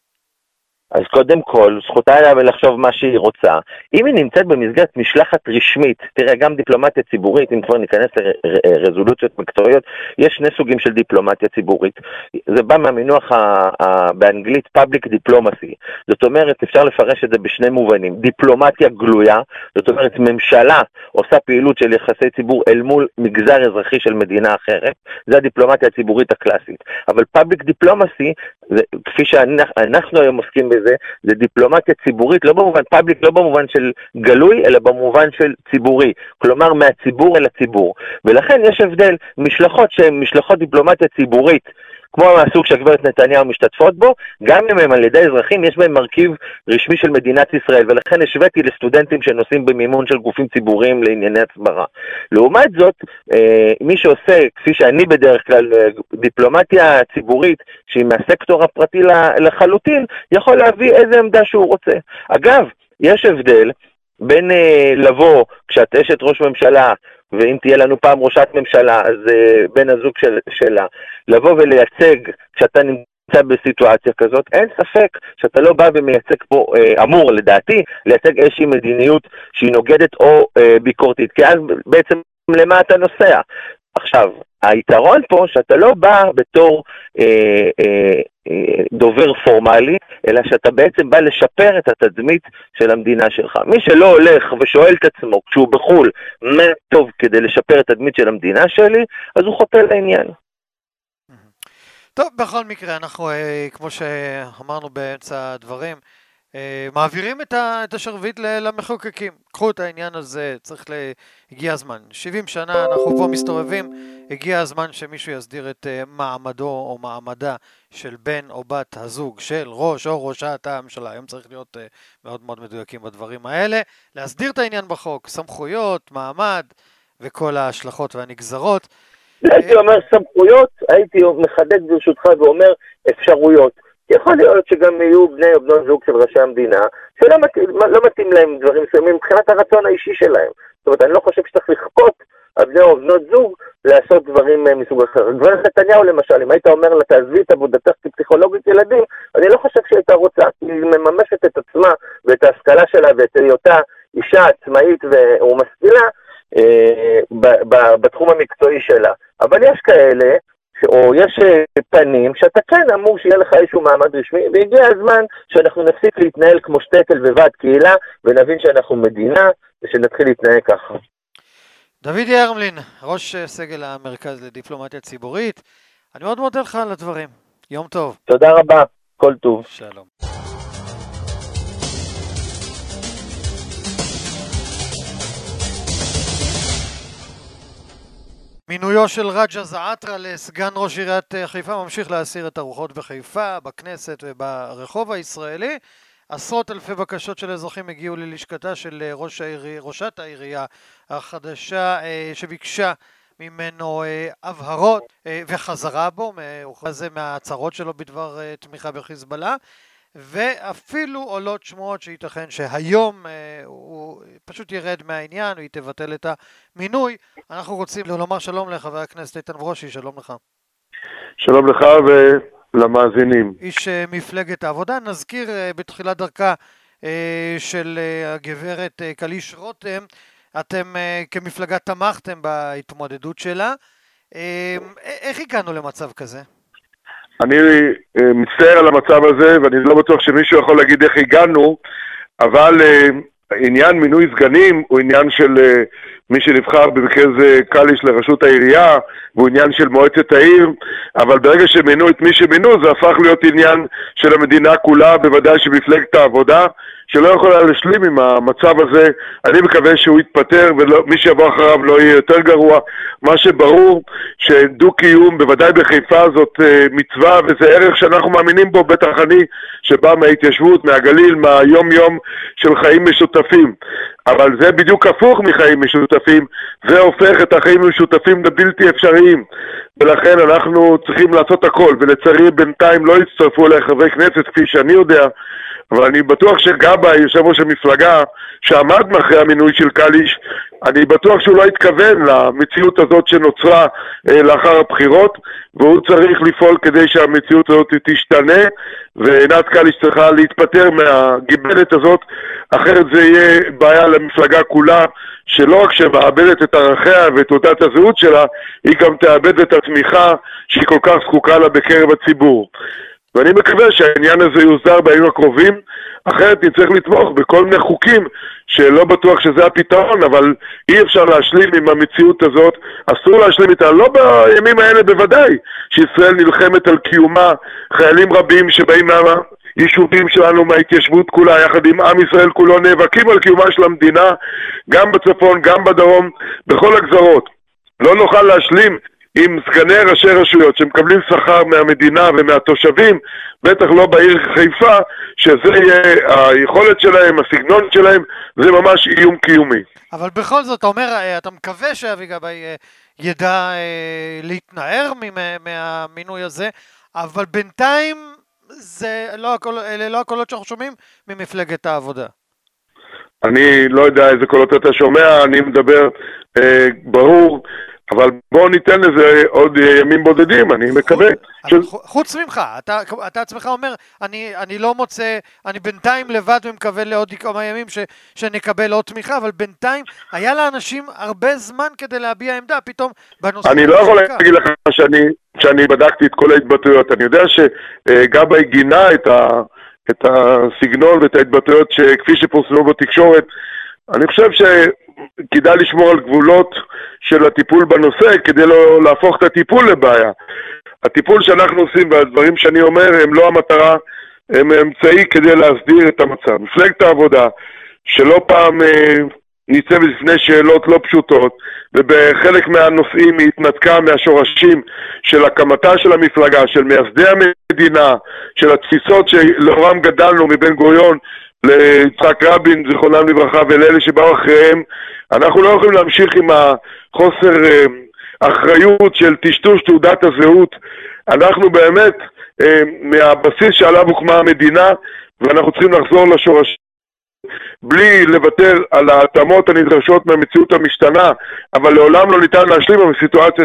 אז קודם כל, זכותה לה ולחשוב מה שהיא רוצה. אם היא נמצאת במסגרת משלחת רשמית, תראה, גם דיפלומטיה ציבורית, אם כבר ניכנס לרזולוציות מקצועיות, יש שני סוגים של דיפלומטיה ציבורית. זה בא מהמינוח ה- ה- באנגלית public diplomacy. זאת אומרת, אפשר לפרש את זה בשני מובנים. דיפלומטיה גלויה, זאת אומרת, ממשלה עושה פעילות של יחסי ציבור אל מול מגזר אזרחי של מדינה אחרת. זה הדיפלומטיה הציבורית הקלאסית. אבל public diplomacy, זה, כפי שאנחנו היום עוסקים בזה, זה דיפלומטיה ציבורית, לא במובן פאבליק, לא במובן של גלוי, אלא במובן של ציבורי, כלומר מהציבור אל הציבור. ולכן יש הבדל, משלחות שהן משלחות דיפלומטיה ציבורית, כמו מהסוג שהגברת נתניהו משתתפות בו, גם אם הם על ידי אזרחים, יש בהם מרכיב רשמי של מדינת ישראל, ולכן השוויתי לסטודנטים שנוסעים במימון של גופים ציבוריים לענייני הסברה. לעומת זאת, מי שעושה, כפי שאני בדרך כלל, דיפלומטיה ציבורית, שהיא מהסקטור הפרטי לחלוטין, יכול להביא איזה עמדה שהוא רוצה. אגב, יש הבדל בין לבוא, כשאת אשת ראש ממשלה, ואם תהיה לנו פעם ראשת ממשלה, אז uh, בן הזוג של, שלה, לבוא ולייצג כשאתה נמצא בסיטואציה כזאת, אין ספק שאתה לא בא ומייצג פה, uh, אמור לדעתי, לייצג איזושהי מדיניות שהיא נוגדת או uh, ביקורתית, כי אז בעצם למה אתה נוסע? עכשיו, היתרון פה שאתה לא בא בתור אה, אה, אה, דובר פורמלי, אלא שאתה בעצם בא לשפר את התדמית של המדינה שלך. מי שלא הולך ושואל את עצמו כשהוא בחול מה טוב כדי לשפר את התדמית של המדינה שלי, אז הוא חוטא לעניין. טוב, בכל מקרה, אנחנו, אה, כמו שאמרנו באמצע הדברים, מעבירים את השרביט למחוקקים. קחו את העניין הזה, צריך לה... הגיע הזמן. שבעים שנה אנחנו פה מסתובבים, הגיע הזמן שמישהו יסדיר את מעמדו או מעמדה של בן או בת הזוג של ראש או ראשת הממשלה. היום צריך להיות מאוד מאוד מדויקים בדברים האלה. להסדיר את העניין בחוק, סמכויות, מעמד וכל ההשלכות והנגזרות. הייתי אומר סמכויות, הייתי מחדד ברשותך ואומר אפשרויות. יכול להיות שגם יהיו בני או בנות זוג של ראשי המדינה, שלא מתאים, לא מתאים להם דברים מסוימים מבחינת הרצון האישי שלהם. זאת אומרת, אני לא חושב שצריך לכפות על בני או בנות זוג לעשות דברים מסוג אחר. גברת נתניהו למשל, אם היית אומר לה, תעזבי את עבודתך כפסיכולוגית ילדים, אני לא חושב שהייתה רוצה, היא מממשת את עצמה ואת ההשכלה שלה ואת היותה אישה עצמאית ומשכילה אה, בתחום המקצועי שלה. אבל יש כאלה, או יש פנים שאתה כן אמור שיהיה לך איזשהו מעמד רשמי, והגיע הזמן שאנחנו נפסיק להתנהל כמו שטקל וועד קהילה, ונבין שאנחנו מדינה, ושנתחיל להתנהל ככה. דוד ירמלין, ראש סגל המרכז לדיפלומטיה ציבורית, אני מאוד מודה לך על הדברים. יום טוב. תודה רבה, כל טוב. שלום. מינויו של רג'ה זעתרה לסגן ראש עיריית חיפה ממשיך להסיר את הרוחות בחיפה, בכנסת וברחוב הישראלי. עשרות אלפי בקשות של אזרחים הגיעו ללשכתה של ראש העירייה, ראשת העירייה החדשה שביקשה ממנו הבהרות וחזרה בו, זה מההצהרות שלו בדבר תמיכה בחיזבאללה. ואפילו עולות שמועות שייתכן שהיום אה, הוא פשוט ירד מהעניין, הוא תבטל את המינוי. אנחנו רוצים לומר שלום לחבר הכנסת איתן ברושי, שלום לך. שלום לך ולמאזינים. איש אה, מפלגת העבודה, נזכיר אה, בתחילת דרכה אה, של אה, הגברת אה, קליש רותם, אתם אה, כמפלגה תמכתם בהתמודדות שלה. אה, איך הגענו למצב כזה? אני מצטער על המצב הזה, ואני לא בטוח שמישהו יכול להגיד איך הגענו, אבל עניין מינוי סגנים הוא עניין של מי שנבחר במקרה זה קליש לראשות העירייה, והוא עניין של מועצת העיר, אבל ברגע שמינו את מי שמינו זה הפך להיות עניין של המדינה כולה, בוודאי שמפלגת העבודה, שלא יכולה להשלים עם המצב הזה. אני מקווה שהוא יתפטר ומי שיבוא אחריו לא יהיה יותר גרוע. מה שברור שדו-קיום, בוודאי בחיפה, זאת מצווה וזה ערך שאנחנו מאמינים בו, בטח אני שבא מההתיישבות, מהגליל, מהיום יום של חיים משותפים. אבל זה בדיוק הפוך מחיים משותפים, זה הופך את החיים המשותפים לבלתי אפשריים. ולכן אנחנו צריכים לעשות הכל, ולצערי בינתיים לא יצטרפו אליי חברי כנסת כפי שאני יודע, אבל אני בטוח שגבאי, יושב ראש המפלגה, שעמד מאחורי המינוי של קליש, אני בטוח שהוא לא התכוון למציאות הזאת שנוצרה אה, לאחר הבחירות, והוא צריך לפעול כדי שהמציאות הזאת תשתנה, ועינת קליש צריכה להתפטר מהגיבנת הזאת, אחרת זה יהיה בעיה למפלגה כולה, שלא רק שמאבדת את ערכיה ואת תעודת הזהות שלה, היא גם תאבד את התמיכה שהיא כל כך זקוקה לה בקרב הציבור. ואני מקווה שהעניין הזה יוסדר בימים הקרובים, אחרת נצטרך לתמוך בכל מיני חוקים שלא בטוח שזה הפתרון, אבל אי אפשר להשלים עם המציאות הזאת, אסור להשלים איתה, לא בימים האלה בוודאי, שישראל נלחמת על קיומה, חיילים רבים שבאים מהיישובים שלנו, מההתיישבות כולה, יחד עם עם ישראל כולו, נאבקים על קיומה של המדינה, גם בצפון, גם בדרום, בכל הגזרות. לא נוכל להשלים עם סגני ראשי רשויות שמקבלים שכר מהמדינה ומהתושבים, בטח לא בעיר חיפה, שזה יהיה היכולת שלהם, הסגנון שלהם, זה ממש איום קיומי. אבל בכל זאת, אתה אומר, אתה מקווה שאבי גבאי ידע להתנער מהמינוי הזה, אבל בינתיים זה לא הכל, אלה לא הקולות שאנחנו שומעים ממפלגת העבודה. אני לא יודע איזה קולות אתה שומע, אני מדבר אה, ברור, אבל בואו ניתן לזה עוד ימים בודדים, אני מקווה. חוץ ממך, אתה, אתה עצמך אומר, אני, אני לא מוצא, אני בינתיים לבד ומקווה לעוד כמה ימים ש, שנקבל עוד תמיכה, אבל בינתיים היה לאנשים הרבה זמן כדי להביע עמדה, פתאום בנושא... אני לא יכול להגיד לך שאני, שאני בדקתי את כל ההתבטאויות, אני יודע שגבאי גינה את, ה, את הסגנון ואת ההתבטאויות שכפי שפורסמו בתקשורת, אני חושב ש... כדאי לשמור על גבולות של הטיפול בנושא, כדי לא להפוך את הטיפול לבעיה. הטיפול שאנחנו עושים והדברים שאני אומר הם לא המטרה, הם אמצעי כדי להסדיר את המצב. מפלגת העבודה, שלא פעם אה, ניצבת לפני שאלות לא פשוטות, ובחלק מהנושאים היא התנתקה מהשורשים של הקמתה של המפלגה, של מייסדי המדינה, של התפיסות שלאורם גדלנו מבן גוריון, ליצחק רבין, זיכרונם לברכה, ולאלה שבאו אחריהם. אנחנו לא יכולים להמשיך עם החוסר אה, אחריות של טשטוש תעודת הזהות. אנחנו באמת אה, מהבסיס שעליו הוקמה המדינה, ואנחנו צריכים לחזור לשורש בלי לוותר על ההתאמות הנדרשות מהמציאות המשתנה, אבל לעולם לא ניתן להשלים עם הסיטואציה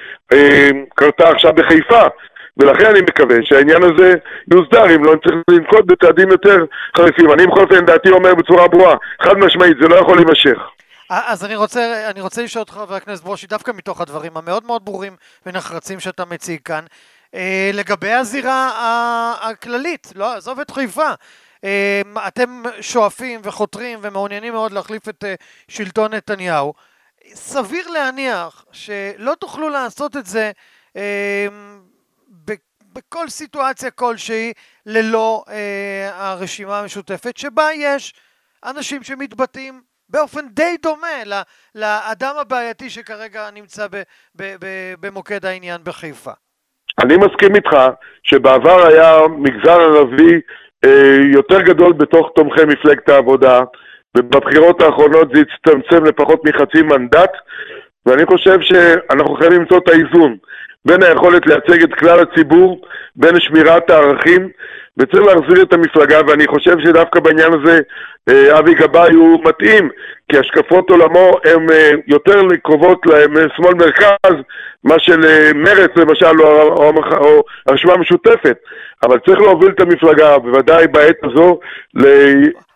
שקרתה עכשיו בחיפה. ולכן אני מקווה שהעניין הזה יוסדר, אם לא צריך לנקוט בצעדים יותר חריפים. אני בכל אופן דעתי אומר בצורה ברורה, חד משמעית, זה לא יכול להימשך. אז אני רוצה, אני רוצה לשאול אותך, חבר הכנסת ברושי, דווקא מתוך הדברים המאוד מאוד ברורים ונחרצים שאתה מציג כאן, אה, לגבי הזירה הכללית, לא, עזוב את חיפה, אה, אתם שואפים וחותרים ומעוניינים מאוד להחליף את אה, שלטון נתניהו, סביר להניח שלא תוכלו לעשות את זה אה, בכל סיטואציה כלשהי ללא אה, הרשימה המשותפת, שבה יש אנשים שמתבטאים באופן די דומה לאדם הבעייתי שכרגע נמצא ב, ב, ב, במוקד העניין בחיפה. אני מסכים איתך שבעבר היה מגזר ערבי אה, יותר גדול בתוך תומכי מפלגת העבודה, ובבחירות האחרונות זה הצטמצם לפחות מחצי מנדט, ואני חושב שאנחנו חייבים למצוא את האיזון בין היכולת לייצג את כלל הציבור, בין שמירת הערכים, וצריך להחזיר את המפלגה, ואני חושב שדווקא בעניין הזה אבי גבאי הוא מתאים, כי השקפות עולמו הן יותר קרובות לשמאל מרכז, מה של מרץ למשל, או, או, או הרשימה המשותפת, אבל צריך להוביל את המפלגה, בוודאי בעת הזו,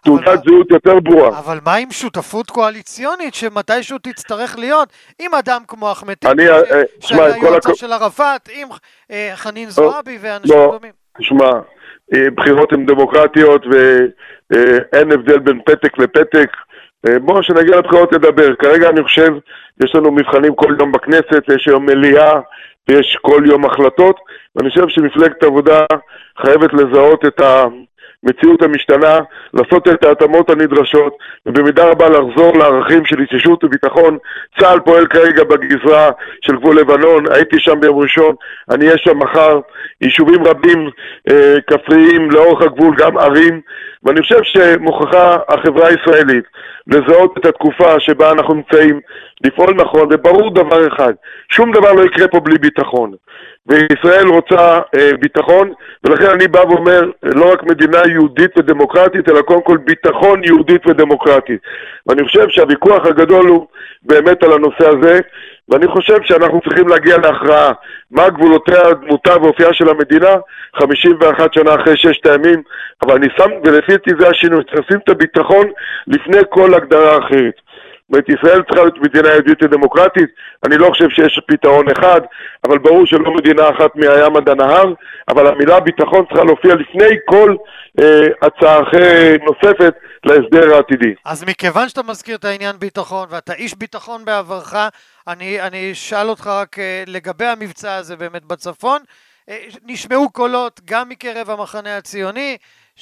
תעודת זהות יותר ברורה. אבל מה עם שותפות קואליציונית שמתישהו תצטרך להיות עם אדם כמו אחמד טיבי, שהיה יועצו של ערפאת, עם חנין זועבי ואנשים דומים? תשמע, בחירות הן דמוקרטיות ואין הבדל בין פתק לפתק. בואו שנגיע לבחירות לדבר. כרגע אני חושב, יש לנו מבחנים כל יום בכנסת, יש היום מליאה ויש כל יום החלטות, ואני חושב שמפלגת העבודה חייבת לזהות את המציאות המשתנה, לעשות את ההתאמות הנדרשות, ובמידה רבה לחזור לערכים של התיישבות וביטחון. צה"ל פועל כרגע בגזרה של גבול לבנון, הייתי שם ביום ראשון, אני אהיה שם מחר, יישובים רבים אה, כפריים לאורך הגבול, גם ערים, ואני חושב שמוכרחה החברה הישראלית לזהות את התקופה שבה אנחנו נמצאים, לפעול נכון, וברור דבר אחד, שום דבר לא יקרה פה בלי ביטחון. וישראל רוצה אה, ביטחון, ולכן אני בא ואומר, לא רק מדינה יהודית ודמוקרטית, אלא קודם כל ביטחון יהודית ודמוקרטית. ואני חושב שהוויכוח הגדול הוא באמת על הנושא הזה, ואני חושב שאנחנו צריכים להגיע להכרעה. מה גבולותיה, דמותה ואופייה של המדינה, חמישים ואחת שנה אחרי ששת הימים, אבל אני שם, ולפי זה השינוי, צריכים את הביטחון לפני כל הגדרה אחרת. זאת ישראל צריכה להיות מדינה יהודית ודמוקרטית, אני לא חושב שיש פתרון אחד, אבל ברור שלא מדינה אחת מהים עד הנהר, אבל המילה ביטחון צריכה להופיע לפני כל אה, הצעה נוספת להסדר העתידי. אז מכיוון שאתה מזכיר את העניין ביטחון, ואתה איש ביטחון בעברך, אני, אני אשאל אותך רק אה, לגבי המבצע הזה באמת בצפון, אה, נשמעו קולות גם מקרב המחנה הציוני,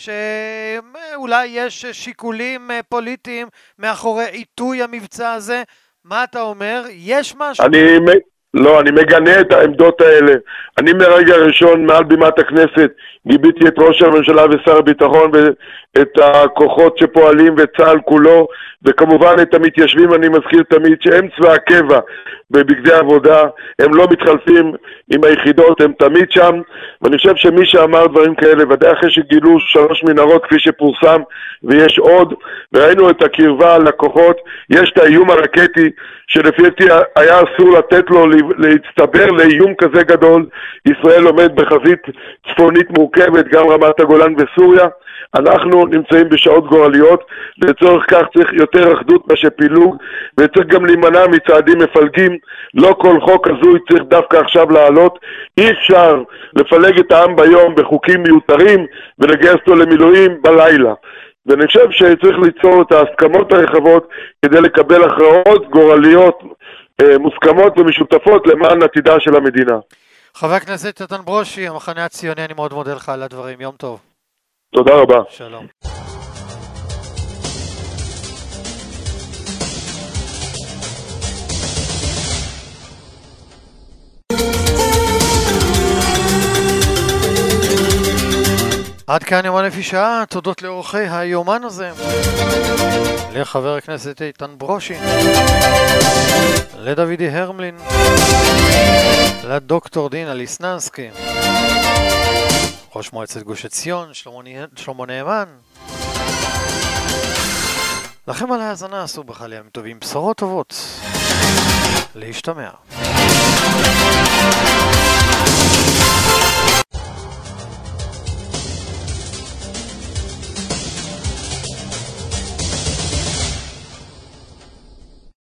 שאולי יש שיקולים פוליטיים מאחורי עיתוי המבצע הזה. מה אתה אומר? יש משהו? אני, לא, אני מגנה את העמדות האלה. אני מרגע הראשון מעל בימת הכנסת גיביתי את ראש הממשלה ושר הביטחון ואת הכוחות שפועלים וצה"ל כולו, וכמובן את המתיישבים. אני מזכיר תמיד שהם צבא הקבע בבגדי עבודה, הם לא מתחלפים עם היחידות, הם תמיד שם, ואני חושב שמי שאמר דברים כאלה, ודאי אחרי שגילו שלוש מנהרות כפי שפורסם, ויש עוד, וראינו את הקרבה לכוחות, יש את האיום הרקטי, שלפי דעתי היה אסור לתת לו להצטבר לאיום כזה גדול. ישראל עומד בחזית צפונית מורכבת, גם רמת הגולן בסוריה, אנחנו נמצאים בשעות גורליות, לצורך כך צריך יותר אחדות מאשר פילוג, וצריך גם להימנע מצעדים מפלגים. לא כל חוק הזוי צריך דווקא עכשיו לעלות, אי אפשר לפלג את העם ביום בחוקים מיותרים ולגייס אותו למילואים בלילה. ואני חושב שצריך ליצור את ההסכמות הרחבות כדי לקבל הכרעות גורליות אה, מוסכמות ומשותפות למען עתידה של המדינה. חבר הכנסת איתן ברושי, המחנה הציוני, אני מאוד מודה לך על הדברים. יום טוב. תודה רבה. שלום. עד כאן יומן לפי שעה, תודות לאורחי היומן הזה, לחבר הכנסת איתן ברושי, לדוידי הרמלין, לדוקטור דינה ליסננסקי, ראש מועצת גוש עציון, שלמה נאמן. לכם על ההאזנה, עשו בחלי ימים טובים, בשורות טובות, להשתמע.